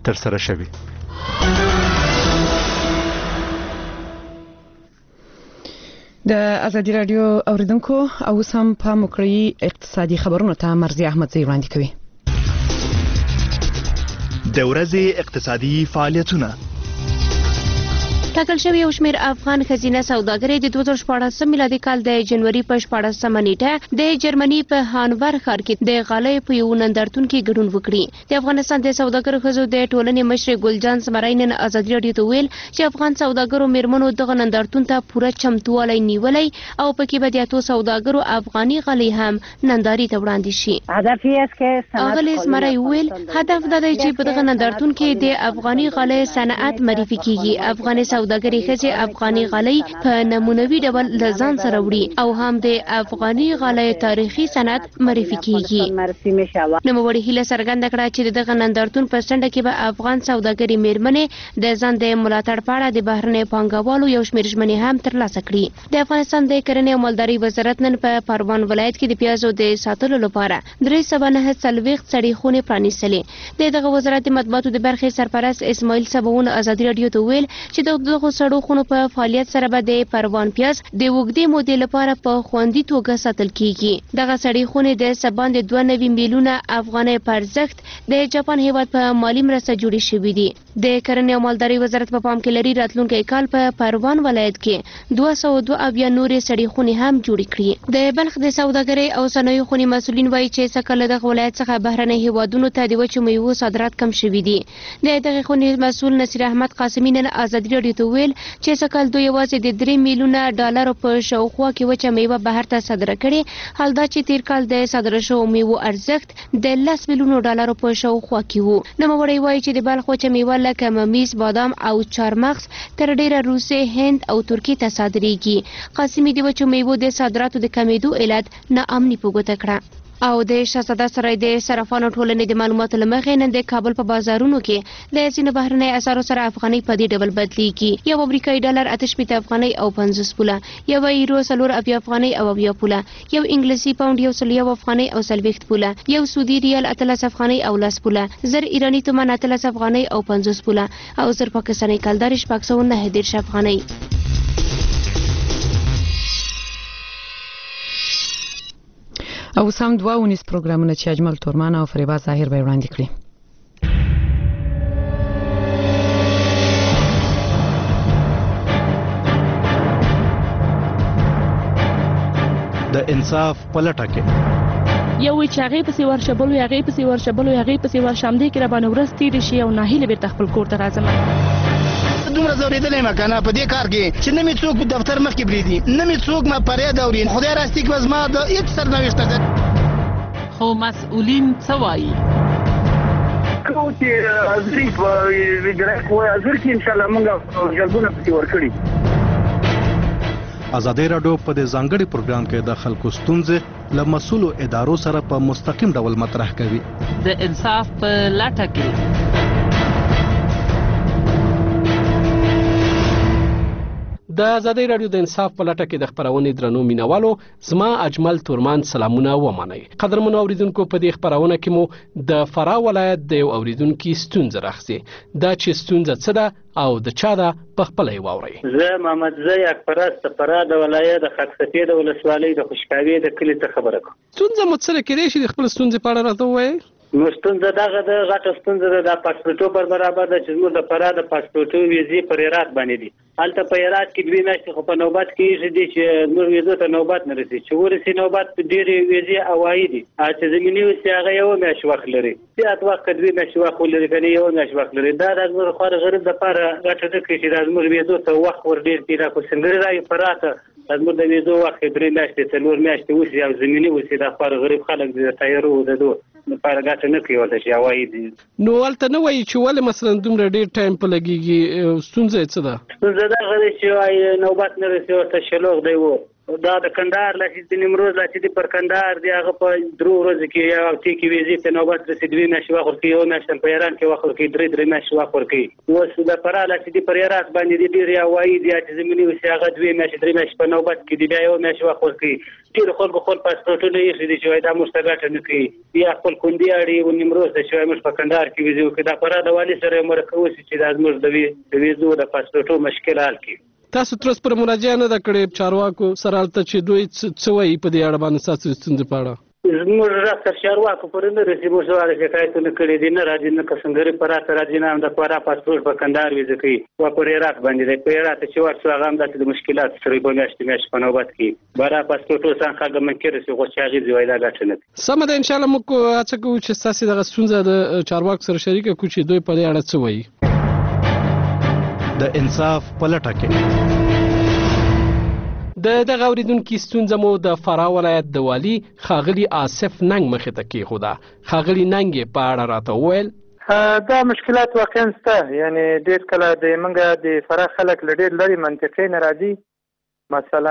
ترسره شوي. د ازادي رادیو اوریدونکو او سم په مکري اقتصادي خبرونو ته مرزي احمد زی وړاندې کوي. د ورځې اقتصادي فعالیتونه. ټاکل شوی یو شمېر افغان ښځینه سوداګرې د 2014 میلادي کال د جنوري په 14مه نیټه د جرمني په هانوور ښار کې د غالۍ په یو نندارتون کې ګډون وکړي. د افغانستان د سوداګرو ښځو د ټولنې مشر ګلجان زمرای نن ازادي رادیو ته ویل چې افغان سوداګرو میرمنو دغه نندارتون ته پوره چمتووالی نیولی او پکې به د اتو سوداګرو افغاني غالۍ هم نندارې ته وړاندې شي. اغلې زمرای ویل هدف دا دی چې په دغه نندارتون کې د افغاني غالۍ صنعت معرفي کیږي. افغاني سوداګري ښځې افغاني غالۍ په نمونوي ډول له ځان سره وړي او هم د افغاني غالۍ تاریخي صنعت معرفي کیږي. نوموړي هیله څرګنده کړه چې دغه نندارتون په څنډه کې به افغان سوداګري میرمنې د ځان د ملاتړ په اړه د بهرنیو پانګوالو یو شمېر ژمنې هم ترلاسه کړي. د افغانستان د کرنې او مالدارۍ وزارت نن په پروان ولایت کې د پیازو د ساتلو لپاره 349 سړې خونې پرانیستلې. د دغه وزارت د مطبوعاتو د برخې سرپرست اسماعیل سباون ازادي رادیو ته ویل چې دغه سړو خونو په فعالیت سره به د پروان پیاز د اوږدې مودې لپاره په خوندي توګه ساتل کیږي. دغه سړې خونې د سبان د 92 میلیونه افغانۍ په ارزښت د جاپان هیواد په مالی مرسته جوړې شوې دي. د کرنې او مالدارۍ وزارت په پام کې لري راتلونکي کال په پروان ولایت کې 202 نورې سړې خونې هم جوړې کړي. د بلخ د سوداګرۍ او صنایعو خونې مسؤلین وایي چې څکه له دغه ولایت څخه بهرنۍ هیوادونو ته د وچو میوو صادرات کم شوي دي. د دغه خونې مسؤل نصیر احمد قاسمي نن ازادي رادیو ته ویل چې سکل دوی یوازې د 3 میلیونه ډالرو په شاوخوا کې وچه میوه بهر ته صادره کړې. حال دا چې تیر کال د صادره شوو میوو ارزښت د 10 میلیونو ډالرو په شاوخوا کې وو. نوموړی وایي چې د بلخ وچه میوه لکه ممیز، بادام او چارمغز تر ډیره روسیې، هند او ترکیې ته صادریږي. قاسمي د وچو میوو د صادراتو د کمیدو علت ناامني په ګوته کړه. او د شهزاده سرای د صرافانو ټولنې د معلوماتو له مخې نن د کابل په بازارونو کې د ځینو بهرنۍ اسعارو سره افغانۍ په دې ډول بدلیږي. یو امریکایي ډالر 88 افغانۍ او 50 پوله، یو یورو 4 افغانۍ او 20 پوله، یو انګلیسي پاوند 1 افغانۍ او 40 پوله، یو سعودي ریال 13 افغانۍ او 10 پوله، زر ایرانی تومان 13 افغانۍ او 50 پوله او زر پاکستاني کلدار 619 افغانۍ. او سم دوه ونیس پروګرامونه چې اجمل تورمان او فریبا ظاهر به وړاندې کړي. د انصاف پلټه کې یو چې هغه پسې ورشبلو هغه پسې ورشبلو هغه پسې ورشمدې کې را باندې ورس تیر شي او ناهیله بیرته خپل کور ته راځم. دومره زوریدلې ما کنه په دې کار کې چې نه می څوک دفتر مخ کې بریدي، نه می څوک ما پرې دوري. خدای راستي کې وزما د هیڅ سرنوشت ده. خو مسؤلین څه وایي؟ کو چې ازري په ویډرک و ازر کې ان شاء الله موږ جلبونه پسې ورکړي. ازادي رادیو په دې ځانګړي پروګرام کې د خلکو ستونزې له مسؤلو ادارو سره په مستقیم ډول مطرح کوي. د انصاف په لټه کې د ازادي رادیو د انصاف په لټه کې د خبرونې درنو مینوالو زما اجمل تورمان سلامونه ومنئ. قدرمنو اوریدونکو په دې خبرونه کې مو د فراه ولایت د یو اوریدونکو ستونزه راخسي. دا چې ستونزه څه ده او د چا ده په خپل یې واورئ. زه محمد زی اکبرست فراه د ولایت د خاکسفید د ولسوالۍ د خوشکاوي د کلي څخه خبره کوم. ستونزه مو څه کېدای شي د خپل ستونزې په اړه راته ووایئ؟ نو ستونزه دغه د غټه ستونزه د پاسپورټو پر برابر ده چې موږ د فراه د پاسپورټو ویزې پر هرات باندې دي. هلته په هرات کې 2 میاشتې خو په نوبت کې دي چې موږ ویزو ته نوبت نه رسي. چې ورسي نوبت ډېرې ویزې هوایي دي، چې زمیني ویزې هغه 1 میاشت وخت لري. زیات وخت 2 میاشتې وخت ولري که نه 1 میاشت وخت لري. دا د زموږ لپاره غریب دپاره غټه ده چې د زموږ ویزو ته وخت ور ډېر تېر کړو. سنګري رایې فراه ته زموږ د ویزو وخت 3 میاشتې 4 میاشتې وشي او زمیني وشي. دا لپاره غریب خلک دي د تیارو د دو لپاره ګټه نه کوي ورته چې هوایي دي. نو هلته نه وایي چې ولې مثلا دومره ډېر ټایم په لګېږي؟ ستونزه یې څه ده؟ ستونزه دغه ده چې وایي نوبت نه رسي ورته شلوغ دی و دا د کندهار لا چې د نیمروز لا چې پر کندهار دی هغه په درو ورځې کې یا تی کې ویزې ته نوبت رسید دوی میاشتې وخت کې یو میاشت په ایران کې وخت کې درې میاشتې وخت کې اوس د فرا لا چې پر ایران باندې دی ډیر یا وایي دی چې زمینی وسی هغه دوی میاشتې درې میاشتې په نوبت کې دی بیا یو میاشت وخت کې ډیر خلکو خپل پاسپورټونه یې خېدي چې دا مستګاټ نه کوي یا خپل کوندي اړي و نیمروز د شوی مش په کندهار کې ویزې وکړي دا فرا د والی سره مرکه وسی چې د ازمر د ویزو د پاسپورټو مشکل حل کړي. تاسو تر اوسه پر مراجعه نه د کړې چارواکو سره البته چې دوی څه وایي په دې اړه باندې تاسو ستونزې په اړه؟ زموږ راته چارواکو پر نه رسي موږ سره شکایتونه کړي دي نه راځي نه کسنګري پر راځي نه د پورا پاسپورټ په کندهار ویزه کوي او پر هرات باندې دی په هرات چې ورڅ هغه هم د مشکلات سره په میاشت په نوبت کې برا پاسپورټ څنګه هغه منکر سي خو چې هغه زویدا غاټنه سم ده ان شاء الله موږ هڅه کوو چې تاسو د ستونزې د چارواکو سره شریک کړو چې دوی په دې اړه څه وایي. د انصاف پلټه کې د اوریدونکو ستونزه مو د فراه ولایت د والی خاغلی آصف ننګ مخې ته کېښوده. خاغلی ننګ په اړه راته وویل دا مشکلات واقعا شته، یعنی ډېر کله د منګه د فراه خلک له ډېر لرې منطقې نه راځي، مثلا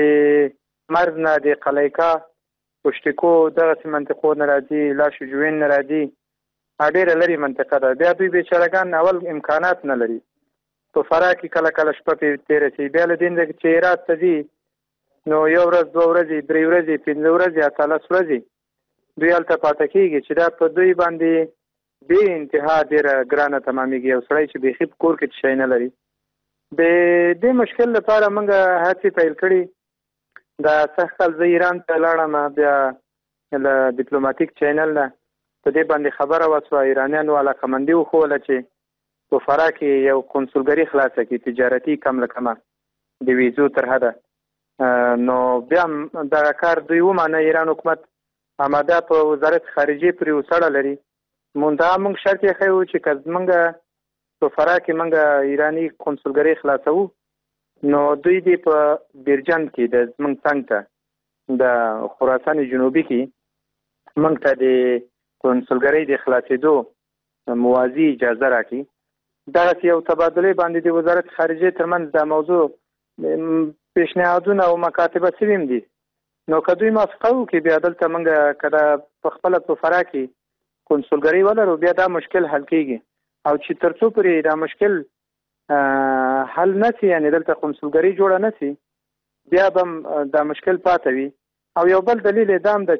د مرز نه د قلیقه پشتکو دغسې منطقو نه راځي، لاشجوین نه راځي، ډېره لرې منطقه ده. بیا دوی بیچارهګان اول امکانات نه لري په فراه کې کله کله شپه پې تېره شي، بیا له دې نه چې هرات ته ځي نو یو ورځ دوه ورځې درې ورځې پنځه ورځې حتی لس ورځې دوی هلته پاته کېږي چې دا په دوی باندې بې انتها ډېره ګرانه تمامېږي. یو سړی چې بیخي په کور کې شی نه لري. د دې مشکل لپاره موږ هڅې پیل کړي. دا سږ کال زه ایران ته لاړم، بیا له ډیپلوماتیک چینل نه په دې باندې خبره وسوه، ایرانیانو علاقمندي وښوله چې په فراه کې یو کنسولګري خلاصه کړي تجارتي کم له کمه د ویزو تر حده. نو بیا دغه کار دوی ومانه، ایران حکومت آماده په وزارت خارجې پرې وسړه لري. منتها موږ شرط یې ښیو چې که زموږ په فراه کې موږ ایراني کنسولګرۍ خلاصوو نو دوی دې په بیرجند کې د زموږ څنګ ته د خراسان جنوبي کې موږ ته د کنسولګرۍ د خلاصېدو موازي اجازه راکړي. دغسې یو تبادلې باندې د وزارت خارجې ترمنځ دا موضوع پیشنهادونه او مکاتبه سوي هم دي. نو که دوی موافقه وکړي بیا دلته موږ که دا په خپله په فراه کې کنسولګرۍ ولرو بیا دا مشکل حل کېږي. او چې تر څو پورې دا مشکل حل نه سي، یعنې دلته کنسولګرۍ جوړه نه سي، بیا به دا مشکل پاته وي. او یو بل دلیل یې دا هم ده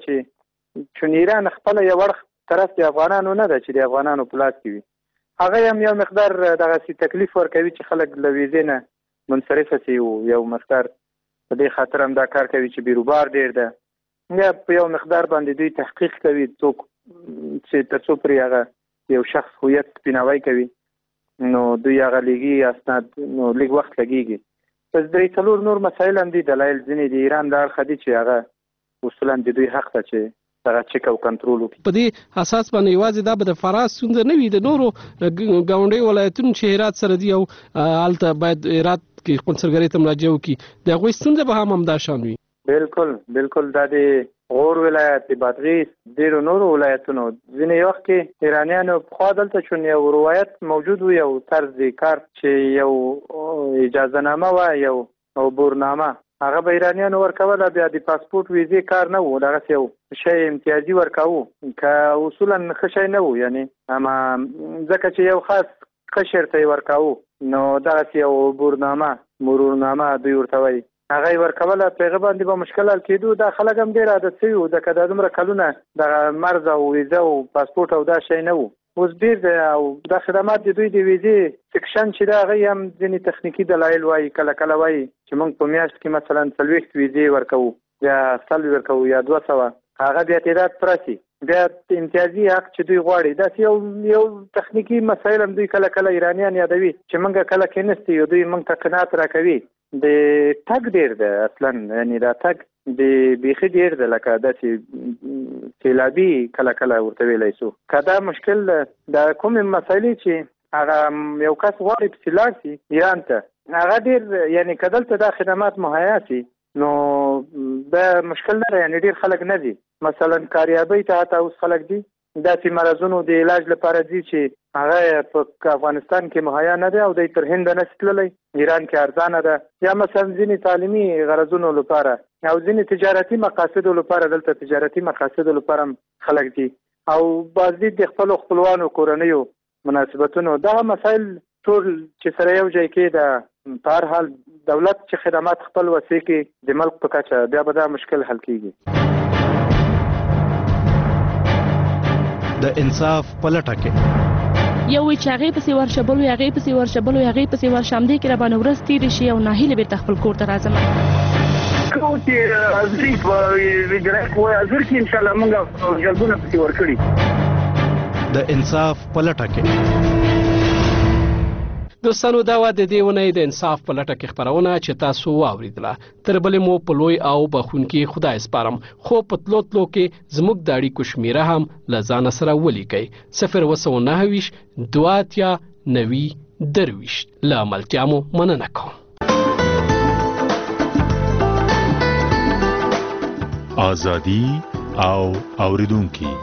چې ایران خپله یو اړخ طرف د افغانانو نه ده چې د افغانانو په لاس کې وي، هغه هم یو مقدار دغسې تکلیف ورکوي چې خلک له ویزې نه منصرفه سي، یو مقدار په دې خاطر هم دا کار کوي چې بیروبار ډېر ده. یا په یو مقدار باندې دوی تحقیق کوي څوک چې تر څو پرې هغه یو شخص هویت سپیناوی کوي نو دوی هغه لیږي اسناد، نو لږ وخت لګېږي. بس درې څلور نور مسایل هم دي، دلایل ځینې د ایران د اړخه دي چې هغه اصولا د دوی حق ده چې دغه چک او کنټرول وکړي. په دې اساس باندې یوازې دا به د فراه ستونزه نه وي، د نورو ګاونډیو ولایتونو چې هرات سره دي او هلته باید هرات کې کنسولګرۍ ته مراجعه وکړي، د هغوی ستونزه به هم همدا شان وي. بالکل دا د غور ولایت، د بادغیس، ډېرو نورو ولایتونو ځینې وخت کې ایرانیانو پخوا دلته چون یو روایت موجود و، یو طرز د کار چې یو اجازه نامه وه، یو عبورنامه، هغه به ایرانیانو ورکوله، بیا د پاسپورټ ویزې کار نه و، دغسې یو شی امتیازي ورکوو که اصولا ښه شی نه و، یعنې اما ځکه چې یو خاص ښه شرط یې ورکوو نو دغسې یو عبورنامه مرورنامه دوی ورته وایي، هغه یې ورکوله، په هغه باندې به مشکل حل کېدو. دا خلک هم ډېر عادت شوي وو، ځکه دا دومره کلونه دغه مرز او ویزه او پاسپورټ او دا شی نه و، اوس ډېر دی. او دا خدمات د دوی د ویزې سیکشن چې دا هغه هم ځینې تخنیکي دلایل وایي، کله کله وایي چې موږ په میاشت کې مثلا 40 ویزې ورکوو یا 100 ورکوو یا 200، هغه بیا تعداد پوره شي بیا امتیازي حق چې دوی غواړي. داسې یو تخنیکي مسایل هم دوی کله کله ایرانیان یادوي چې موږ کله کېنستي یو دوی موږ ته قناعت راکوي. د تګ ډېر ده اصلا، یعنې دا تګ د بیخي ډېر ده، لکه داسې سیلابي کله کله ورته ویلی شو. که دا مشکل د کومې مسایلې چې هغه یو کس غواړي پسې لاړ شي ایران ته، هغه ډېر یعنې که دلته دا خدمات مهیا شي نو دا مشکل نه ده، یعنې ډېر خلک نه دي. مثلا کاریابۍ ته حتی اوس خلک دي، داسې مرضونو د علاج لپاره ځي چې هغه په افغانستان کې مهیا نه دی او د تر هند نه تللی، ایران کې ارزانه ده، یا مثلا ځینې تعلیمي غرضونو لپاره او ځینې تجارتي مقاصدو لپاره، دلته تجارتي مقاصدو لپاره خلک دي او بعضې د خپلوانو کورنیو مناسبتونو. دغه مسایل ټول چې سره یو ځای کې د په هر حال دولت چې خدمات خپل وسې کې د ملک په کچه بیا به دا مشکل حل کیږي. د انصاف په لټه کې یو وی چې هغه پسې ورشبلو هغه پسې ورشبلو هغه پسې ورشمدې کې را باندې ورځ تیرې شي او ناهیله بیرته خپل کور ته راځم. کوم چې ازري په ویډرک و ازر کې ان شاء الله موږ جلبونه پسې ورکړي. د انصاف په لټه کې دوستانو دا د دې ونې د انصاف په لټه کې خبرونه چې تاسو واوریدله تر بلې مو په لوی او بخونکي خدای سپارم، خو په تلو کې زموږ د اړیکو شمیره هم له ځانه سره ولیکئ 029 دواتیا 90 درویش. له ملتیا مو مننه کوم. آزادی او اوریدونکي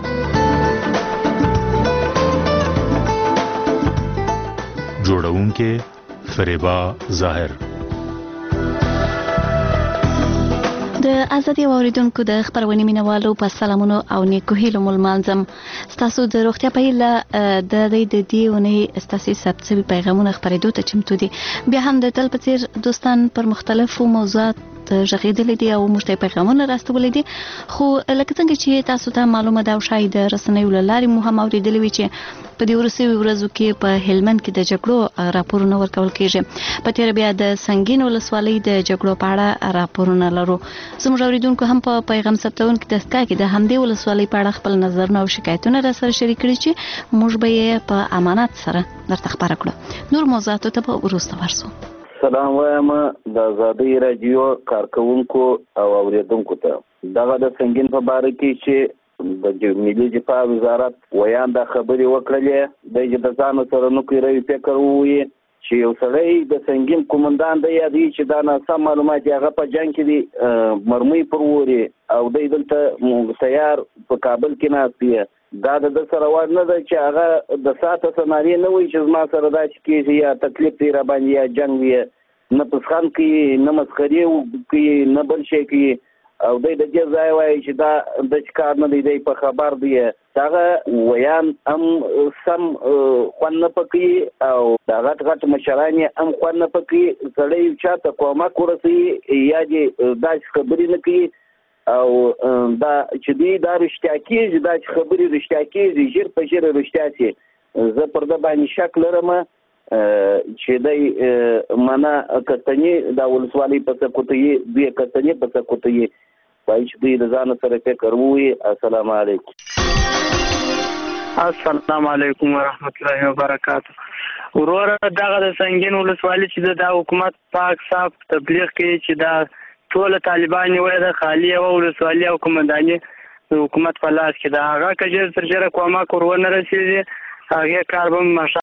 جوړونکې فریبا ظاهر. د ازادي اوریدونکو د خبرونې مینوالو په سلامونو او نیکو هیلو ملمانځم. ستاسو د روغتیا په هیله د دې ونې ستاسو ثبت شوي پیغامونه خبرېدو ته چمتو دي. بیا هم د تل په څیر دوستان پر مختلفو موضوعات ژغېدلې دي او موږ ته پیغامونه راستولې دي، خو لکه څنګه چې تاسو ته معلومه ده او شاید د رسنیو له لارې مو هم اورېدلې وي چې په دې وروستیو ورځو کې په هلمند کې د جګړو راپورونه ورکول کېږي. په تېره بیا د سنګین ولسوالۍ د جګړو په اړه راپورونه لرو. زموږ اوریدونکو هم په پیغام ثبتونکي دستګاه کې د همدې ولسوالۍ په اړه خپل نظرونه او شکایتونه راسره شریک کړي چې موږ به یې په امانت سره درته خبره کړو. نور موضوعاتو ته به وروسته ورسو. سلام وایم د آزادۍ رادیو کارکونکو او اوریدونکو ته. دغه د سنگین په باره کې چې د ملي دفاع وزارت ویان دا خبرې وکړلې د ځان سره نو کوي فکر ووي چې یو سړی د سنگین قومندان دی یادي چې دا ناسم معلومات هغه په جنگ کې دي مرمۍ پر ووري او د دلته تیار په کابل کې ناست دا د سره وړ نه ده چې هغه د ساته سناري نه وي چې زما سره دا چې کېږي یا تکلیف دی را باندې یا جنگ وي نه پسخان کوي نه مسخري کوي نه بل شي کوي او د دې ځای وایي چې دا د کار نه دی په خبر دی. هغه ویان هم سم خوند نه پکې او دا غټ مشران هم خوند نه پکې. سړی چاته کومک ورسوي یا دې دا خبرې نه کوي او دا چې دی دا رښتیا کېږي، دا چې خبرې رښتیا کېږي ژر په ژر رښتیا شي. زه پر ده باندې شک لرم چې دی معنا کتنې دا ولسوالۍ په سکوتوي دوی کتنې په سکوتوي وایي چې دوی د ځان سره فکر ووي. السلام علیکم. السلام علیکم ورحمت الله وبرکاته. وروره دغه د سنگین ولسوالۍ چې د حکومت پاک صاف تبلیغ کوي چې دا ټول طالبان وای د خالی او ولسوالۍ او قومنداني حکومت په لاس کې دا هغه کجر تر جره کومه کورونه رسیدي هغه کار به